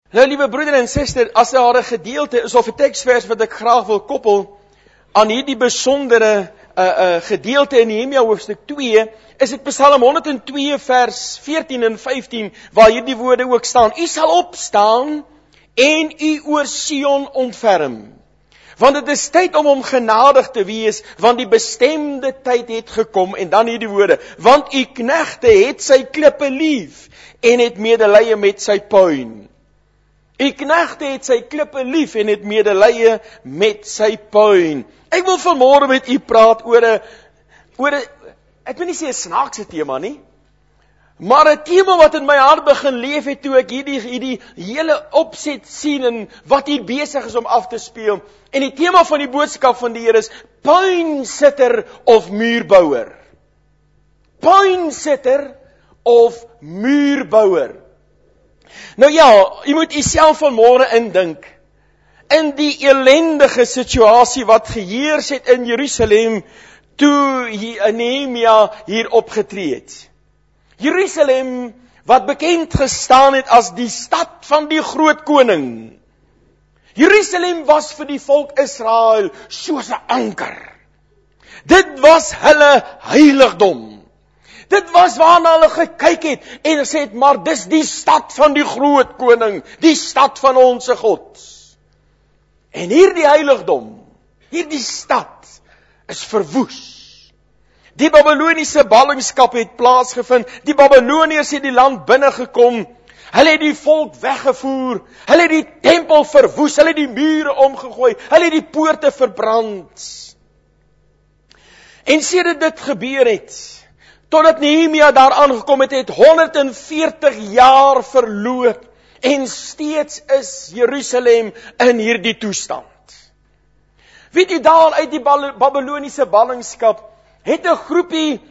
Nou, liewe broeder en suster, as daar 'n gedeelte is of 'n teksvers wat ek graag wil koppel aan hierdie besondere gedeelte in Nehemia hoofstuk 2, is dit Psalm 102 vers 14 en 15, waar hierdie woorde ook staan. U sal opstaan en u oor Sion ontferm. Want dit is tyd om hom genadig te wees, want die bestemde tyd het gekom, en dan hierdie woorde, want u knegte het sy klippe lief, en het medelee met sy puin. U knegte het sy klippe lief, en het medelee met sy puin. Ek wil vanmôre met u praat oor 'n, ek wil nie sê 'n snaakse tema nie, maar 'n tema wat in my hart begin leef het, toe ek hierdie hele opset sien, en wat hier besig is om af te speel. En die tema van die boodskap van die Here is, puinsitter of muurbouer. Puinsitter of muurbouer. Nou ja, jy moet jouself vanmôre indink, in die elendige situasie wat geheers het in Jerusalem, toe Nehemia hier opgetree het. Jerusalem, wat bekend gestaan het as die stad van die groot koning. Jerusalem was vir die volk Israel soos 'n anker. Dit was hulle heiligdom. Dit was waarna hulle gekyk het en gesê het, maar dis die stad van die groot koning, die stad van ons God. En hierdie heiligdom, hierdie stad, is verwoes. Die Babyloniese ballingskap het plaasgevind, die Babyloniërs het die land binnengekom, hulle het die volk weggevoer, hulle het die tempel verwoes, hulle het die mure omgegooi, hulle het die poorte verbrand. En sedert dit gebeur het, totdat Nehemia daar aangekom het, het 140 jaar verloop, en steeds is Jerusalem in hierdie toestand. Weet jy, daar uit die Babyloniese ballingskap, het 'n groepie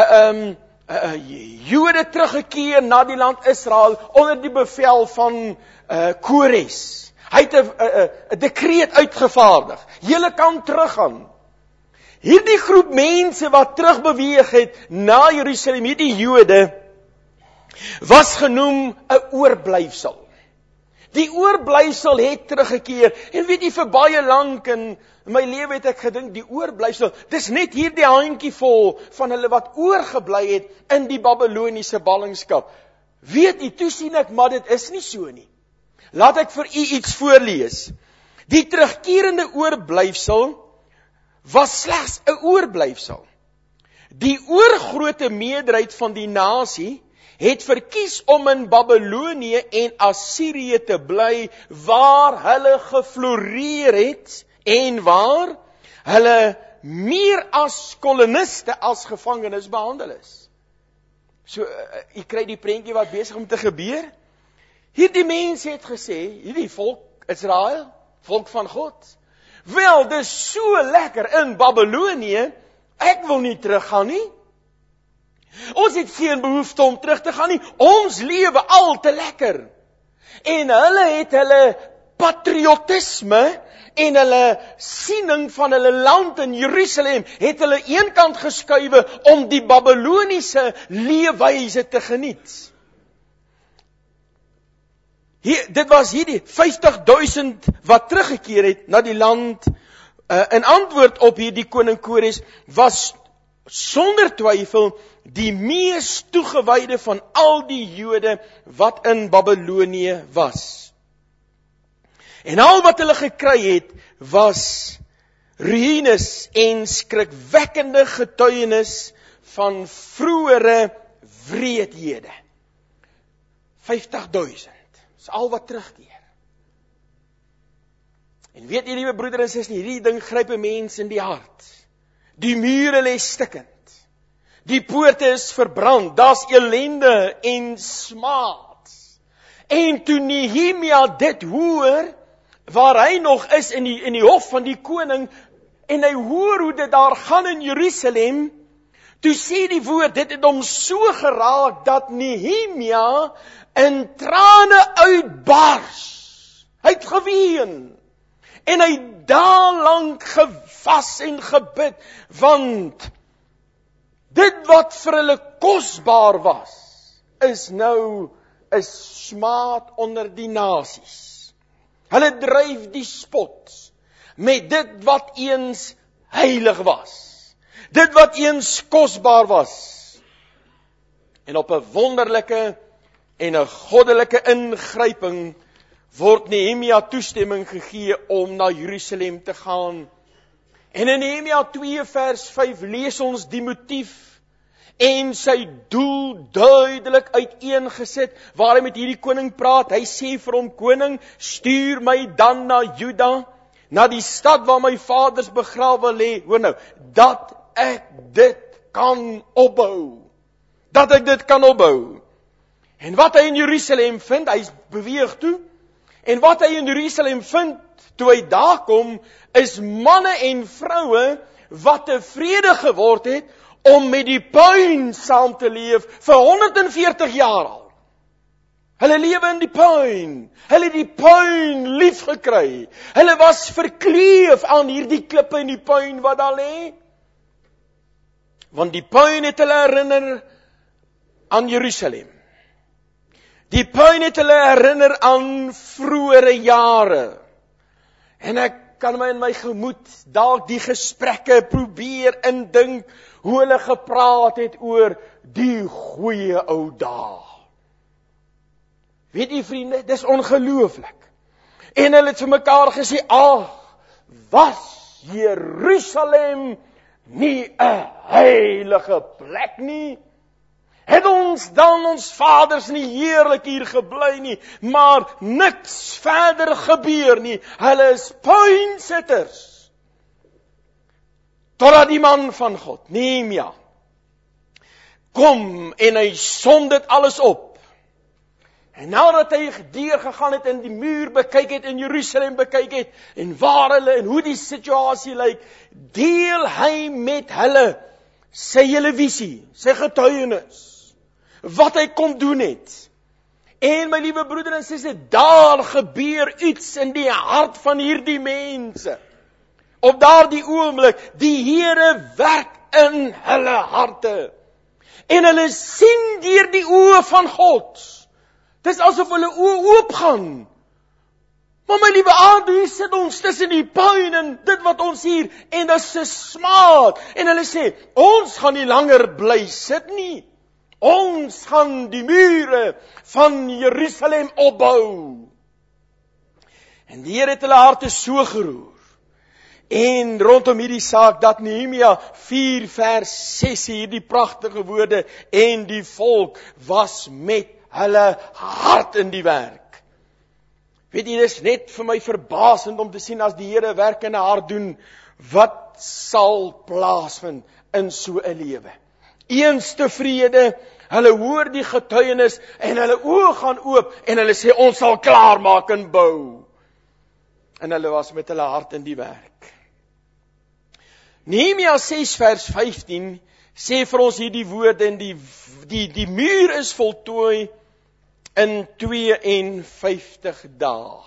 Jode teruggekeer na die land Israel onder die bevel van Kores. Hy het 'n dekreet uitgevaardig. Julle kan teruggaan. Hierdie groep mense wat terugbeweeg het na Jerusalem, hierdie Jode, was genoem 'n oorblyfsel. Die oorblyfsel het teruggekeer, en weet jy, vir baie lank in my lewe het ek gedink, die oorblyfsel, dis net hierdie handjie vol van hulle wat oorgebly het in die Babyloniese ballingskap. Weet jy, toe sien ek, maar dit is nie so nie. Laat ek vir u iets voorlees. Die terugkerende oorblyfsel was slegs 'n oorblyfsel. Die oorgrote meerderheid van die nasie het verkies om in Babylonië en Assirië te bly, waar hulle gefloreer het, en waar hulle meer as koloniste as gevangenes behandel is. So, jy kry die prentjie wat besig om te gebeur. Hierdie mense het gesê, hierdie volk Israel, volk van God, wel, dis so lekker in Babylonië, ek wil nie teruggaan nie. Ons het geen behoefte om terug te gaan nie, ons lewe al te lekker. En hulle het hulle patriotisme en hulle siening van hulle land in Jerusalem, het hulle eenkant geskuiwe om die Babyloniese leefwyse te geniet. Dit was hierdie 50.000 wat teruggekeer het na die land, in antwoord op hierdie koning Kores, was sonder twyfel die mees toegewyde van al die Jode wat in Babylonië was. En al wat hulle gekry het, was ruïnes en skrikwekkende getuienis van vroegere wreedhede. 50.000, is al wat terugkeer. En weet jy, liewe broeder en suster, hierdie ding gryp 'n mens in die hart. Die mure lê stikkend. Die poorte is verbrand, daar's elende en smaad. En toe Nehemia dit hoor, waar hy nog is in die hof van die koning, en hy hoor hoe dit daar gaan in Jerusalem, toe sê die woord, dit het hom so geraak, dat Nehemia in trane uitbars. Hy het geween, en hy het daarlang gevas en gebid, want dit wat vir hulle kosbaar was, is nou is smaad onder die nasies. Hulle dryf die spot met dit wat eens heilig was. Dit wat eens kosbaar was. En op 'n wonderlike en 'n goddelike ingryping word Nehemia toestemming gegee om na Jerusalem te gaan. En in Nehemia 2 vers 5 lees ons die motief en sy doel duidelik uiteengesit, waar hy met hierdie koning praat. Hy sê vir hom, koning, stuur my dan na Juda, na die stad waar my vaders begrawe lê, hoor nou, dat ek dit kan opbou. Dat ek dit kan opbou. En wat hy in Jerusalem vind, hy beweeg toe, en wat hy in Jerusalem vind, toe hy daar kom, is manne en vroue, wat tevrede geword het, om met die puin saam te leef, vir 140 jaar al. Hulle lewe in die puin, hulle het die puin lief gekry, hulle was verkleef aan hierdie klippe in die puin wat daar lê, want die puin het hulle herinner aan Jerusalem. Die puin het hulle herinner aan vroeëre jare. En ek kan my in my gemoed dalk die gesprekke probeer indink hoe hulle gepraat het oor die goeie ou dae. Weet jy vriende, dis ongelooflik. En hulle het vir mekaar gesê, ag, was Jerusalem nie 'n heilige plek nie? Het ons dan ons vaders nie heerlik hier gebly nie, maar niks verder gebeur nie. Hulle is puinsitters. Totdat die man van God, Nehemia, kom en hy som dit alles op. En nadat hy deurgegaan het en die muur bekyk het en Jerusalem bekyk het, en waar hulle en hoe die situasie lyk, deel hy met hulle sy hele visie, sy getuienis, wat hy kom doen het. En my liewe broeder en suster, daar gebeur iets in die hart van hierdie mense. Op daardie oomblik, die Here werk in hulle harte. En hulle sien deur die oë van God. Dis asof hulle oë oopgaan. Maar my liewe aarde, hier sit ons tussen die puin en dit wat ons hier, en dit is 'n smaad. En hulle sê, ons gaan nie langer bly sit nie. Ons gaan die mure van Jerusalem opbou. En die Here het hulle harte so geroer. En rondom hierdie saak dat Nehemia 4 vers 6 hierdie pragtige woorde, en die volk was met hulle hart in die werk. Weet jy, dit is net vir my verbasend om te sien as die Here werk in 'n hart doen, wat sal plaasvind in so 'n lewe. Eens tevrede, hulle hoor die getuienis en hulle oë gaan oop en hulle sê, ons sal klaarmaak en bou. En hulle was met hulle hart in die werk. Nehemia 6 vers 15 sê vir ons hierdie woorde, en die muur is voltooi in 52 dae.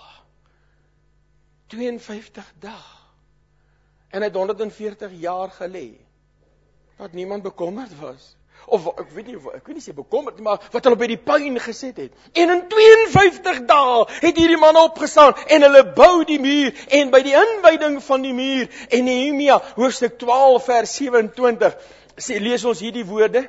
52 dae. En het 140 jaar gelê. Dat niemand bekommerd was. Of ek weet nie sê bekommerd, maar wat hulle by die puin gesit het. En in 52 dae het hierdie manne opgestaan en hulle bou die muur, en by die inwyding van die muur, en Nehemia hoofstuk 12 vers 27 lees ons hierdie woorde.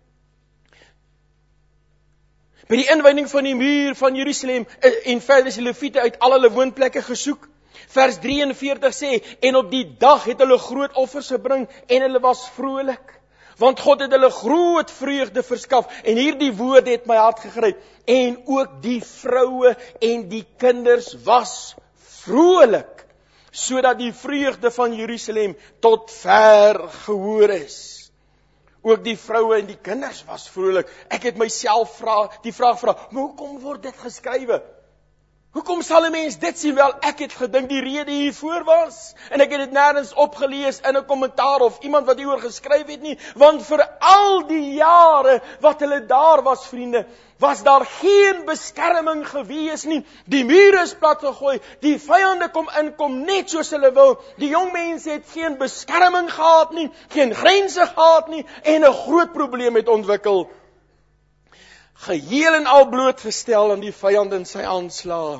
By die inwyding van die muur van Jerusalem, en verder is die Lewiete uit al hulle woonplekke gesoek. Vers 43 sê, en op die dag het hulle groot offers gebring, en hulle was vrolik. Want God het hulle groot vreugde verskaf, en hierdie woorde het my hart gegryp, en ook die vroue en die kinders was vrolik, sodat die vreugde van Jerusalem tot ver gehoor is. Ook die vroue en die kinders was vrolik. Ek het myself die vraag gevra, maar hoekom word dit geskrywe? Hoekom sal 'n mens dit sien? Wel, ek het gedink die rede hiervoor was, en ek het dit nêrens opgelees in 'n kommentaar of iemand wat hieroor geskryf het nie, want vir al die jare wat hulle daar was, vriende, was daar geen beskerming gewees nie. Die mure is plat gegooi, die vyande kom net soos hulle wil. Die jong mense het geen beskerming gehad nie, geen grense gehad nie, en 'n groot probleem het ontwikkel. geheel en al blootgestel aan die vyand in sy aanslae,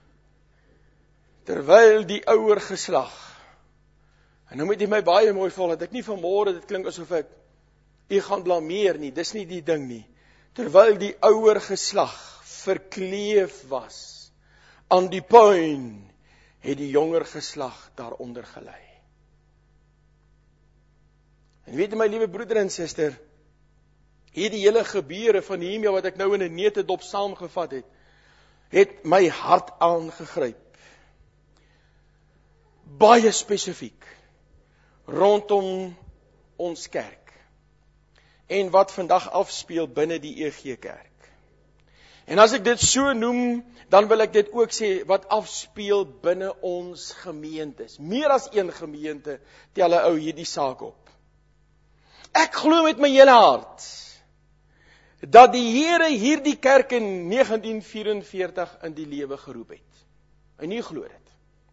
terwyl die ouer geslag, en nou moet jy my baie mooi volg, dat ek nie vanmôre, dit klink asof ek u gaan blameer nie, dis nie die ding nie, terwyl die ouer geslag verkleef was aan die puin, het die jonger geslag daaronder gelei. En weet jy my liewe broeder en suster, hierdie hele gebeure van Nehemia wat ek nou in 'n neutedop saamgevat het my hart aangegryp. Baie spesifiek rondom ons kerk en wat vandag afspeel binne die EG Kerk. En as ek dit so noem, dan wil ek dit ook sê wat afspeel binne ons gemeentes. Meer as een gemeente tel 'n ou hierdie saak op. Ek glo met my hele hart dat die Here hierdie kerk in 1944 in die lewe geroep het. En nie glo dit.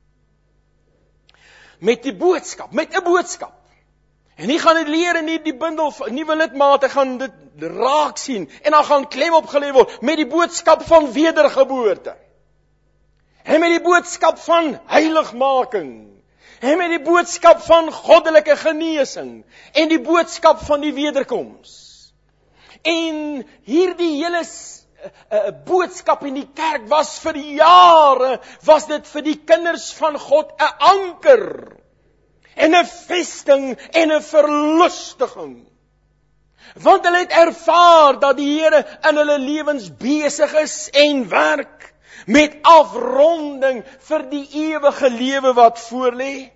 Met die boodskap, met 'n boodskap. En nie gaan dit leer in die bundel van nuwe lidmate gaan dit raak sien en dan gaan klem opgelê word met die boodskap van wedergeboorte. En met die boodskap van heiligmaking. En met die boodskap van goddelike genesing en die boodskap van die wederkoms. En hierdie hele boodskap in die kerk was vir jare, was dit vir die kinders van God 'n anker en 'n vesting en 'n verlustiging. Want hulle het ervaar dat die Here in hulle lewens besig is en werk met afronding vir die ewige lewe wat voorlê.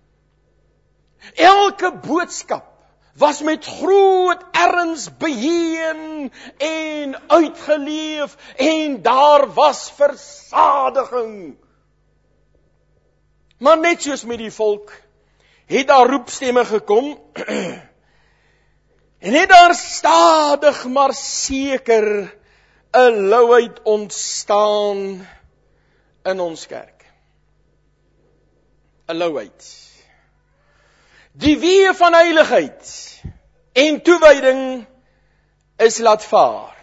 Elke boodskap was met groot erns beheen en uitgeleef en daar was versadiging. Maar net soos met die volk, het daar roepstemme gekom en het daar stadig maar seker 'n louheid ontstaan in ons kerk. 'n Louheid. Die weë van heiligheid en toewyding is laat vaar.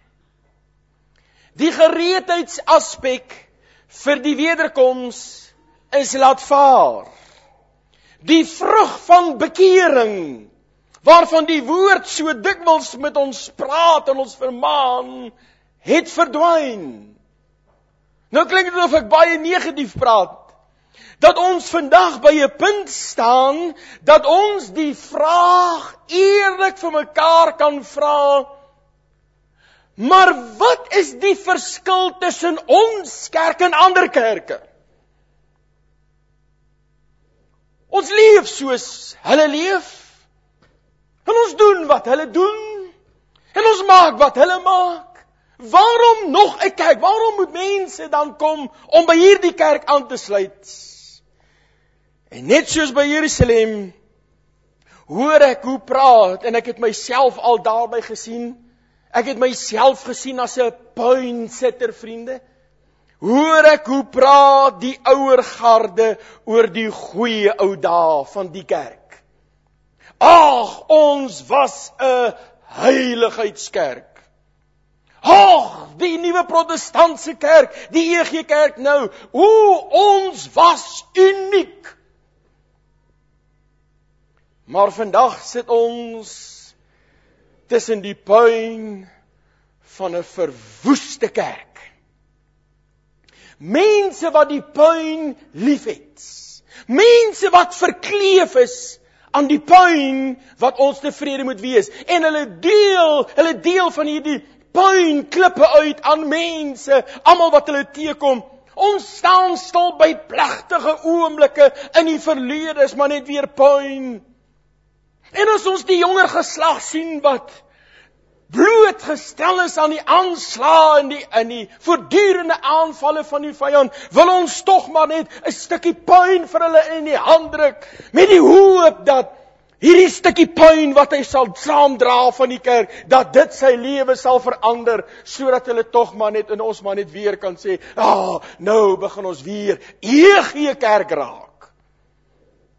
Die gereedheidsaspek vir die wederkoms is laat vaar. Die vrug van bekering, waarvan die woord so dikwels met ons praat en ons vermaan, het verdwyn. Nou klink dit of ek baie negatief praat, dat ons vandag by 'n punt staan, dat ons die vraag eerlik vir mekaar kan vra, maar wat is die verskil tussen ons kerk en ander kerke? Ons leef soos hulle leef, en ons doen wat hulle doen, en ons maak wat hulle maak. Waarom nog 'n kerk? Waarom moet mense dan kom om by hierdie kerk aan te sluit? En net soos by Jerusalem, hoor ek hoe praat, en ek het myself al daarby gesien, ek het myself gesien as 'n puinsitter, vriende, hoor ek hoe praat die ouer garde oor die goeie ou dae van die kerk. Ag, ons was 'n heiligheidskerk. Ag, die nuwe protestantse kerk, die EG Kerk nou, ons was uniek. Maar vandag sit ons tussen die puin van 'n verwoeste kerk. Mense wat die puin liefhet. Mense wat verkleef is aan die puin wat ons tevrede moet wees. En hulle deel van hierdie puin klippe uit aan mense, almal wat hulle teekom. Ons staan stil by plegtige oomblikke in die verlede, is maar net weer puin. En as ons die jonger geslag sien wat blootgestel is aan die aanslae en die voortdurende aanvalle van die vyand, wil ons tog maar net 'n stukkie puin vir hulle in die hand druk, met die hoop dat hierdie stukkie puin wat hy sal saamdra van die kerk, dat dit sy lewe sal verander, sodat hulle tog maar net in ons maar net weer kan sê, nou begin ons weer EG Kerk raak.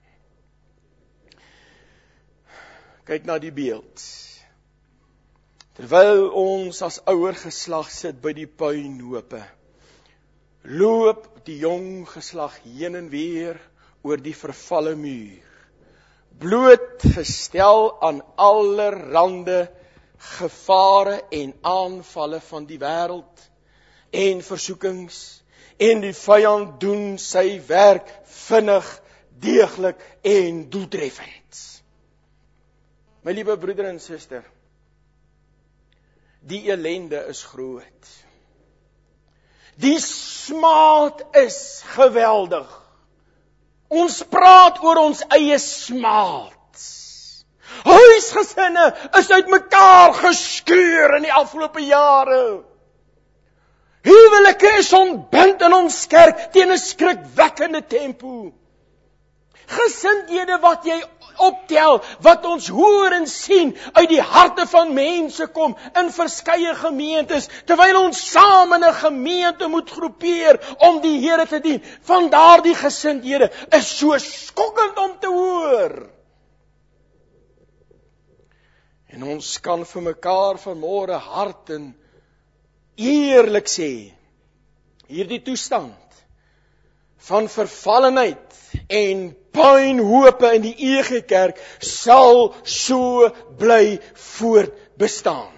Kyk na die beeld Terwyl ons as ouer geslag sit by die puinhope, loop die jong geslag heen en weer oor die vervalle muur, blootgestel aan allerhande gevare en aanvalle van die wêreld en versoekings, en die vyand doen sy werk vinnig, deeglik en doeltreffend. My liewe broeder en suster, die ellende is groot. Die smaad is geweldig. Ons praat oor ons eie smaad. Huisgesinne is uitmekaar geskeur in die afgelope jare. Huwelike is ontbind in ons kerk teen 'n skrikwekkende tempo. Gesindhede wat jy optel, wat ons hoor en sien, uit die harte van mense kom, in verskeie gemeentes, terwyl ons saam in 'n gemeente moet groepeer, om die Here te dien. Van daardie gesindhede is so skokkend om te hoor. En ons kan vir mekaar vanmôre hart en eerlik sê, hierdie toestand van vervallenheid en puinhope in die EG Kerk sal so bly voortbestaan.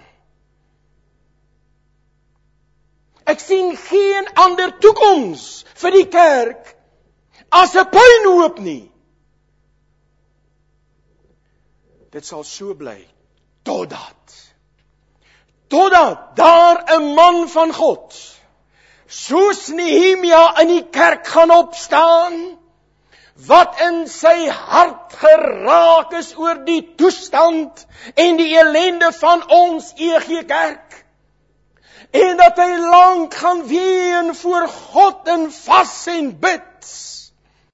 Ek sien geen ander toekoms vir die kerk as 'n puinhoop nie. Dit sal so bly totdat daar 'n man van God soos Nehemia in die kerk gaan opstaan, wat in sy hart geraak is oor die toestand en die ellende van ons EG Kerk, en dat hy lank gaan ween voor God en vas en bid,